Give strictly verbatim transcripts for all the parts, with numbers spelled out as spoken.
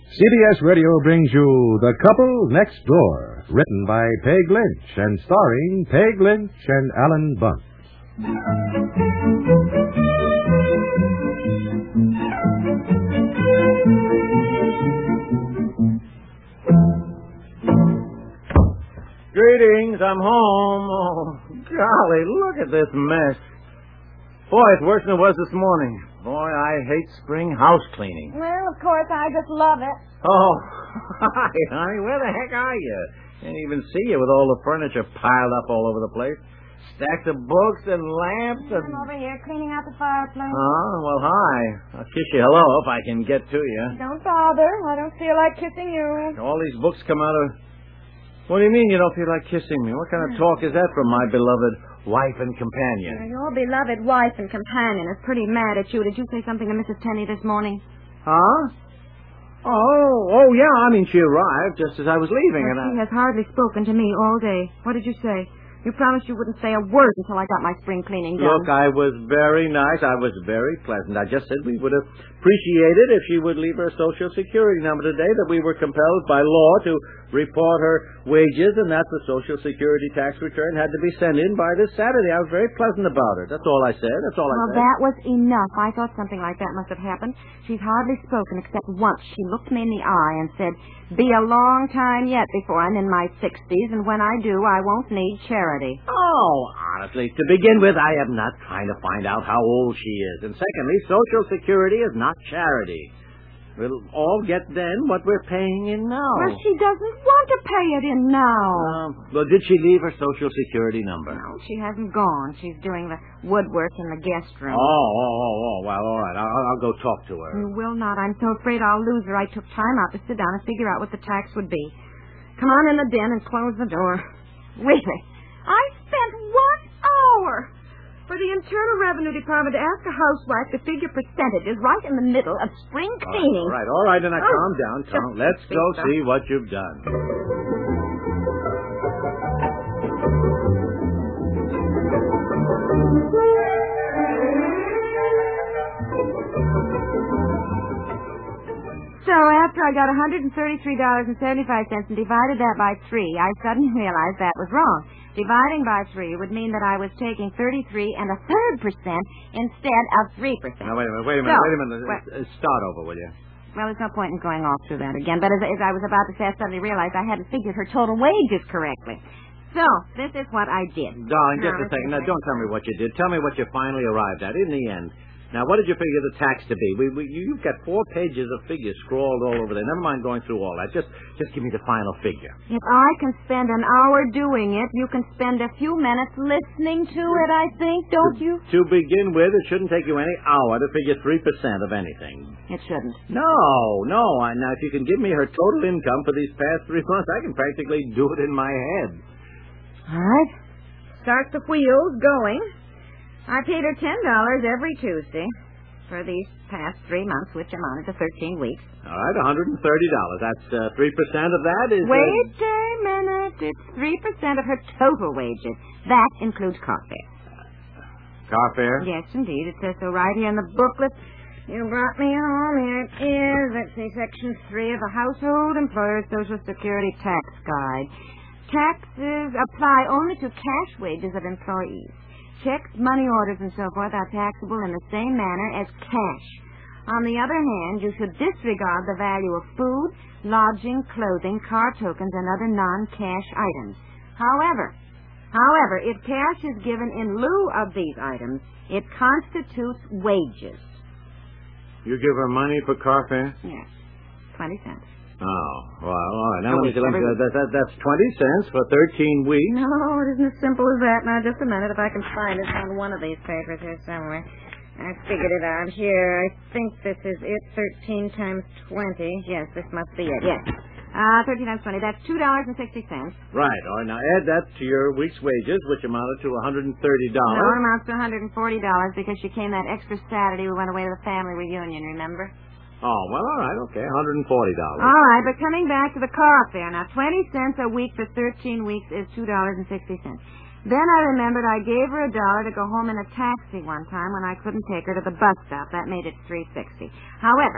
C B S Radio brings you The Couple Next Door, written by Peg Lynch and starring Peg Lynch and Alan Bunce. Greetings, I'm home. Oh, golly, look at this mess. Boy, it's worse than it was this morning. Boy, I hate spring house cleaning. Well, of course, I just love it. Oh, hi, honey. Where the heck are you? Can't even see you with all the furniture piled up all over the place. Stacks of books and lamps and... I'm over here cleaning out the fireplace. Oh, well, hi. I'll kiss you hello if I can get to you. Don't bother. I don't feel like kissing you. All these books come out of... What do you mean you don't feel like kissing me? What kind of talk is that from my beloved wife and companion? Your beloved wife and companion is pretty mad at you. Did you say something to Missus Tenney this morning? Huh? Oh, oh, yeah. I mean, she arrived just as I was leaving. Well, and she I... has hardly spoken to me all day. What did you say? You promised you wouldn't say a word until I got my spring cleaning done. Look, I was very nice. I was very pleasant. I just said we would appreciate it if she would leave her Social Security number today, that we were compelled by law to report her wages, and that the Social Security tax return had to be sent in by this Saturday. I was very pleasant about it. That's all I said. That's all I well, said. Well, that was enough. I thought something like that must have happened. She's hardly spoken except once. She looked me in the eye and said, "Be a long time yet before I'm in my sixties, and when I do, I won't need charity." Oh, honestly, to begin with, I am not trying to find out how old she is. And secondly, Social Security is not charity. We'll all get then what we're paying in now. Well, she doesn't want to pay it in now. Uh, well, did she leave her Social Security number? No, she hasn't gone. She's doing the woodwork in the guest room. Oh, oh, oh, oh. Well, all right. I'll, I'll go talk to her. You will not. I'm so afraid I'll lose her. I took time out to sit down and figure out what the tax would be. Come on in the den and close the door. Really, I spent one hour for the Internal Revenue Department to ask a housewife to figure percentages right in the middle of spring cleaning. All right, all right, and now oh, calm down, calm. Let's go so. see what you've done. So after I got one hundred thirty-three dollars and seventy-five cents and divided that by three, I suddenly realized that was wrong. Dividing by three would mean that I was taking thirty-three and a third percent instead of three percent. Now, wait a minute, wait a minute, so, wait a minute. Well, uh, Start over, will you? Well, there's no point in going off through that again. But as, as I was about to say, I suddenly realized I hadn't figured her total wages correctly. So, this is what I did. Darling, just no, a second. Now, don't tell me what you did. Tell me what you finally arrived at in the end. Now, what did you figure the tax to be? We, we, you've got four pages of figures scrawled all over there. Never mind going through all that. Just just give me the final figure. If I can spend an hour doing it, you can spend a few minutes listening to it, I think, don't to, you? To begin with, it shouldn't take you any hour to figure three percent of anything. It shouldn't. No, no. I, now, if you can give me her total income for these past three months, I can practically do it in my head. All right. Start the wheels going. I paid her ten dollars every Tuesday for these past three months, which amounted to thirteen weeks. All right, one hundred thirty dollars. That's uh, three percent of that is... Wait uh... a minute. It's three percent of her total wages. That includes car fare. Car fare? Yes, indeed. It says so right here in the booklet. You brought me home. Here it is. Let's see, Section three of the Household Employer Social Security Tax Guide. Taxes apply only to cash wages of employees. Checks, money orders, and so forth are taxable in the same manner as cash. On the other hand, you should disregard the value of food, lodging, clothing, car tokens, and other non-cash items. However, however, if cash is given in lieu of these items, it constitutes wages. You give her money for car fare? Yes, twenty cents. Oh, well, all right. Now, No, let me see. wait, Let me every- see. That, that, that's twenty cents for thirteen weeks. No, it isn't as simple as that. Now, just a minute, if I can find it on one of these papers here somewhere. I figured it out here. I think this is it. thirteen times twenty. Yes, this must be it. Yes. Uh, thirteen times twenty. That's two dollars and sixty cents. Right. All right. Now, add that to your week's wages, which amounted to one hundred thirty dollars. No, it amounts to one hundred forty dollars because she came that extra Saturday we went away to the family reunion, remember? Oh, well, all right. Okay, one hundred forty dollars. All right, but coming back to the car fare. Now, twenty cents a week for thirteen weeks is two dollars and sixty cents. Then I remembered I gave her a dollar to go home in a taxi one time when I couldn't take her to the bus stop. That made it three sixty. However,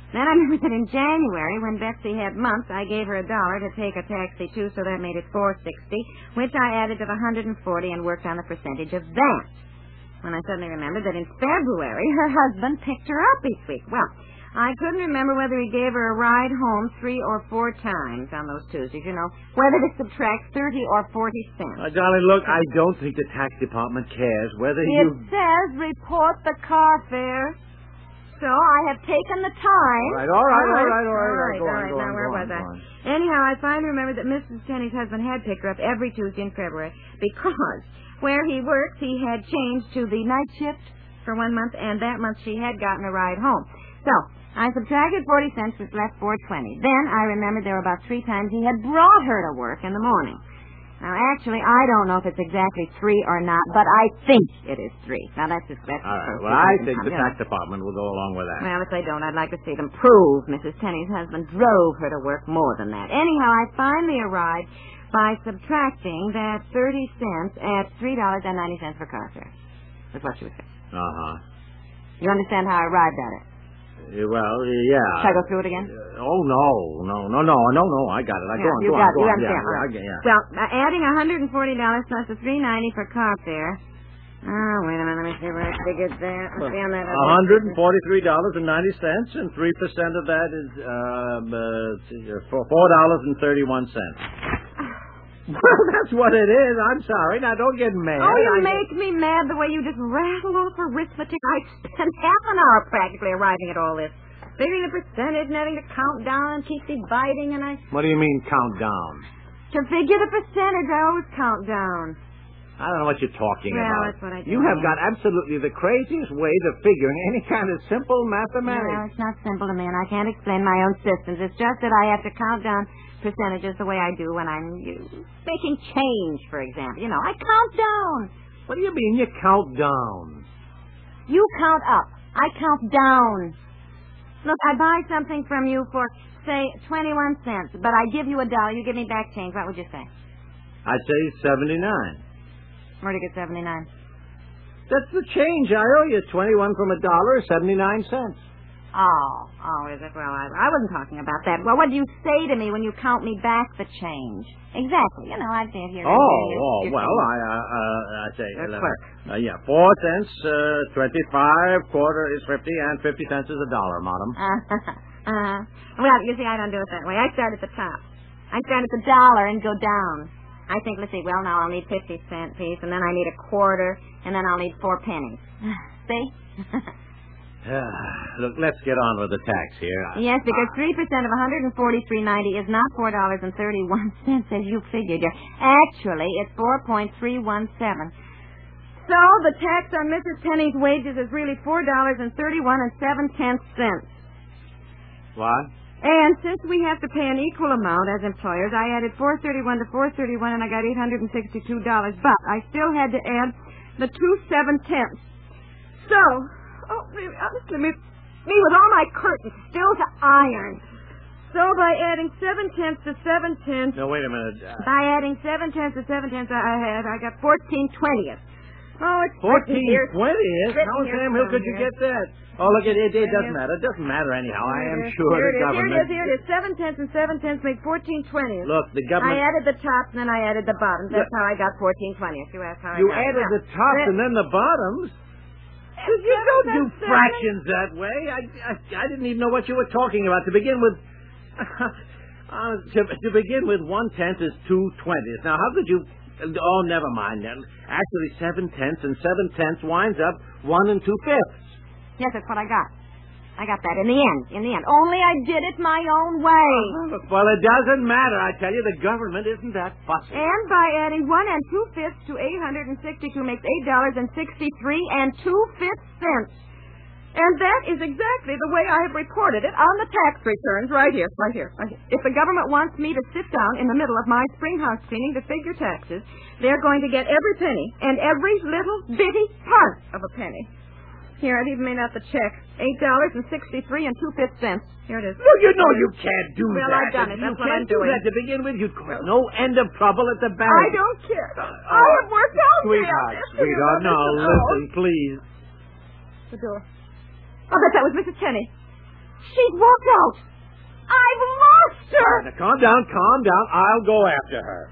Then I remember that in January, when Betsy had mumps, I gave her a dollar to take a taxi, too, so that made it four sixty, which I added to the one hundred forty and worked on the percentage of that. When I suddenly remembered that in February, her husband picked her up each week. Well, I couldn't remember whether he gave her a ride home three or four times on those Tuesdays, you know, whether to subtract thirty or forty cents. Uh, darling, look, I don't think the tax department cares whether It you... says report the car fare. So I have taken the time. All right, all right, all right, all right. All right, Go all on, right. go Now, on, where go was on, I? go on. Anyhow, I finally remembered that Missus Tenney's husband had picked her up every Tuesday in February because where he works, he had changed to the night shift for one month, and that month she had gotten a ride home. So I subtracted forty cents, which left four twenty. Then I remembered there were about three times he had brought her to work in the morning. Now, actually, I don't know if it's exactly three or not, but I think it is three. Now, that's just... That's All right, just well, I so think the you know. tax department will go along with that. Well, if they don't, I'd like to see them prove Missus Tenney's husband drove her to work more than that. Anyhow, I finally arrived by subtracting that thirty cents at three dollars and ninety cents for car fare. That's what she was saying. Uh-huh. You understand how I arrived at it? Uh, well, yeah. Shall I go through it again? Uh, oh, no, no, no, no, no, no, I got it. I Yeah, go on, you go got on, go it. You on. understand. Yeah, All yeah, right. I get- yeah. Well, uh, adding one hundred forty dollars plus the three ninety for car fare. Oh, wait a minute. Let me see where I figured that. Let's see on that. one hundred forty-three dollars and ninety cents, and three percent of that is um, uh, four dollars and thirty-one cents. Well, that's what it is. I'm sorry. Now, don't get mad. Oh, you I- make me mad the way you just rattle off arithmetic. I spent half an hour practically arriving at all this. Figuring the percentage and having to count down and keep dividing, and I... What do you mean, count down? To figure the percentage, I always count down. I don't know what you're talking Well, about. that's what I do. You have got absolutely the craziest ways of figuring any kind of simple Well, mathematics. it's not simple to me, and I can't explain my own systems. It's just that I have to count down percentages the way I do when I'm you, making change, for example. You know, I count down. What do you mean you count down? You count up. I count down. Look, I buy something from you for, say, twenty-one cents, but I give you a dollar. You give me back change. What would you say? I'd say seventy-nine. Where'd you get seventy-nine? That's the change I owe you. twenty-one from a dollar, seventy-nine cents. Oh, oh, is it? Well, I, I wasn't talking about that. Well, what do you say to me when you count me back the change? Exactly. You know, I'd say here. Oh, oh, well, I, uh, uh, I say, That's uh, clerk. uh, yeah, four cents, uh, twenty-five, quarter is fifty, and fifty cents is a dollar, madam. Uh, uh, well, you see, I don't do it that way. I start at the top. I start at the dollar and go down. I think, let's see, well, now I'll need fifty cent piece, and then I need a quarter, and then I'll need four pennies. See? Look, let's get on with the tax here. Yes, because three percent of one hundred forty-three ninety is not four dollars and thirty-one cents as you figured. Actually, it's four point three one seven. So the tax on Missus Tenney's wages is really four dollars and thirty-one and seven-tenths cents. What? And since we have to pay an equal amount as employers, I added four thirty-one to four thirty-one, and I got eight hundred sixty-two dollars. But I still had to add the two seven-tenths. So, oh, really, honestly, me, me with all my curtains still to iron. So by adding seven-tenths to seven-tenths... No, wait a minute. Uh, By adding seven-tenths to seven-tenths, I had, I got fourteen twentieths. Oh, it's fourteen here. twentieths? Written How, here Sam Hill, could you somewhere. get that? Oh, look, it, it, it Here doesn't it is. matter. It doesn't matter anyhow. I am Here it is. sure here the it is, government... Here it is, here it is. Seven-tenths and seven-tenths make fourteen twentieths. Look, the I government... added the tops and then I added the bottoms. That's Look. how I got fourteen twentieths. You asked how I You got added it. the tops Well, and then the bottoms? You seven, don't do that's seven. fractions that way. I, I, I didn't even know what you were talking about. To begin with... uh, to, to begin with, one-tenth is two twentieths. Now, how could you... Oh, never mind then. Actually, seven-tenths and seven-tenths winds up one and two-fifths. Yes, that's what I got. I got that in the end. In the end. Only I did it my own way. Well, it doesn't matter. I tell you, the government isn't that fussy. And by adding one and two-fifths to eight hundred sixty-two makes eight dollars and sixty-three and two-fifths cents. And that is exactly the way I have reported it on the tax returns right here, right here, right here. If the government wants me to sit down in the middle of my spring house cleaning to figure taxes, they're going to get every penny and every little bitty part of a penny. Here, I've even made out the check. Eight dollars and sixty-three and two-fifths cents. Here it is. Well, you know you can't do Well, that. I've done it. You That's what can't I'm do doing. that to begin with. You'd cause no end of trouble at the bank. I don't care. Uh, I have worked out Sweetheart, this. sweetheart, no, listen, please. The door. Oh, bet that was Missus Tenney. She's walked out. I've lost her. Now, calm down, calm down. I'll go after her.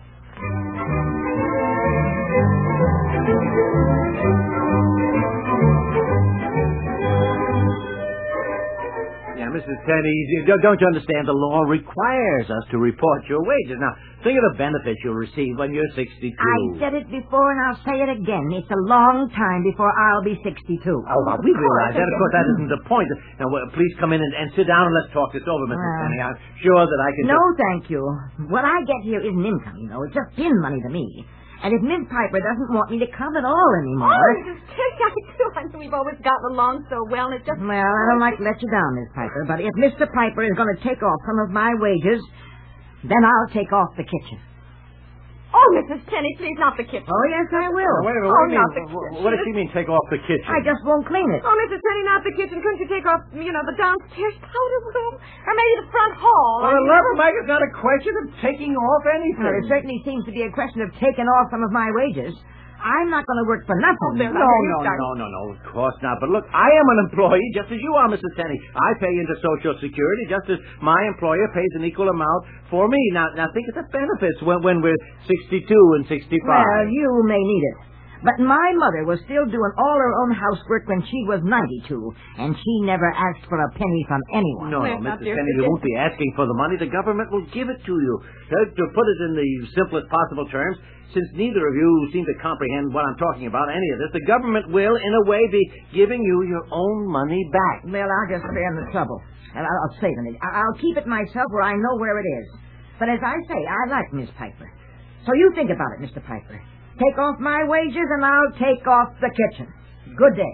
Now, Missus Tenney, don't you understand? The law requires us to report your wages. Now, think of the benefits you'll receive when you're sixty-two. I said it before, and I'll say it again. It's a long time before I'll be sixty-two. Oh, well, we realize that. Of course, that isn't the point. Now, well, please come in and, and sit down and let's talk this over, Missus Uh, Tenney. I'm sure that I can... No, just... thank you. What I get here isn't income, you know. It's just pin money to me. And if Miss Piper doesn't want me to come at all anymore... Oh, Missus Tenney, I do. I know we've always gotten along so well, and it just... Well, I don't like to let you down, Miss Piper, but if Mister Piper is going to take off some of my wages, then I'll take off the kitchen. Oh, Missus Tenney, please, not the kitchen. Oh, yes, I will. Wait a minute, Oh, what, do you not mean? the What- kitchen. what does she mean, take off the kitchen? I just won't clean it. Oh, Missus Tenney, not the kitchen. Couldn't you take off, you know, the downstairs powder room? Or maybe the front hall? Well, I the mean, love of Mike is not a question of taking off anything. Well, it certainly seems to be a question of taking off some of my wages. I'm not going to work for nothing. there- No, no, no, no, no, of course not. But look, I am an employee just as you are, Missus Tenney. I pay into Social Security just as my employer pays an equal amount for me. Now, now think of the benefits when, when we're sixty-two and sixty-five. Well, you may need it. But my mother was still doing all her own housework when she was ninety-two, and she never asked for a penny from anyone. No, no, Well, not Missus dear, Tenney, you forget- won't be asking for the money. The government will give it to you. To, to put it in the simplest possible terms, since neither of you seem to comprehend what I'm talking about, any of this, the government will, in a way, be giving you your own money back. Well, I'll just spare him the trouble. And I'll, I'll save it. I- I'll keep it myself where I know where it is. But as I say, I like Miss Piper. So you think about it, Mister Piper. Take off my wages, and I'll take off the kitchen. Good day.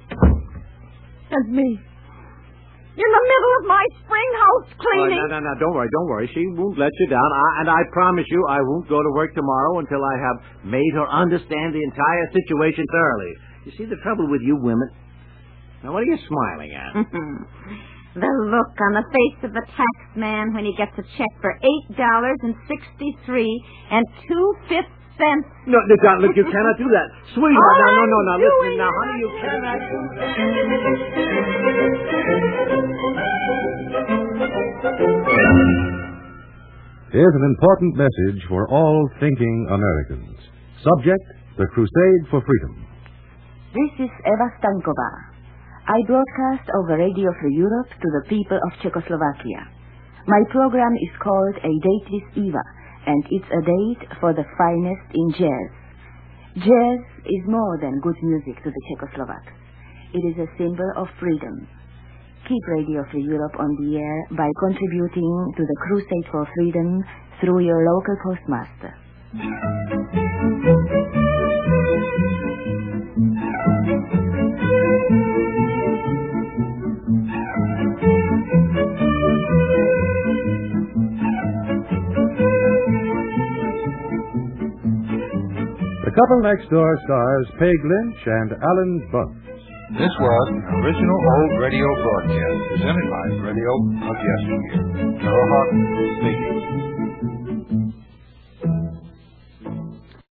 And me. In the middle of my spring house Oh, cleaning. no, no, no, don't worry, don't worry. She won't let you down. I, and I promise you I won't go to work tomorrow until I have made her understand the entire situation thoroughly. You see the trouble with you women? Now, what are you smiling at? The look on the face of the tax man when he gets a check for eight dollars and sixty-three and two-fifths cents. No, no, John, look, you cannot do that. Sweetheart, Oh, no, no, no, I'm no, doing listen, now, it. honey, you cannot do that. Here's an important message for all thinking Americans. Subject, the Crusade for Freedom. This is Eva Stankova. I broadcast over Radio Free Europe to the people of Czechoslovakia. My program is called A Date with Eva, and it's a date for the finest in jazz. Jazz is more than good music to the Czechoslovaks. It is a symbol of freedom. Keep Radio Free Europe on the air by contributing to the Crusade for Freedom through your local postmaster. The Couple Next Door stars Peg Lynch and Alan Bunce. This was an original old radio broadcast presented by Radio of Yesteryear. Carol Hawkins speaking.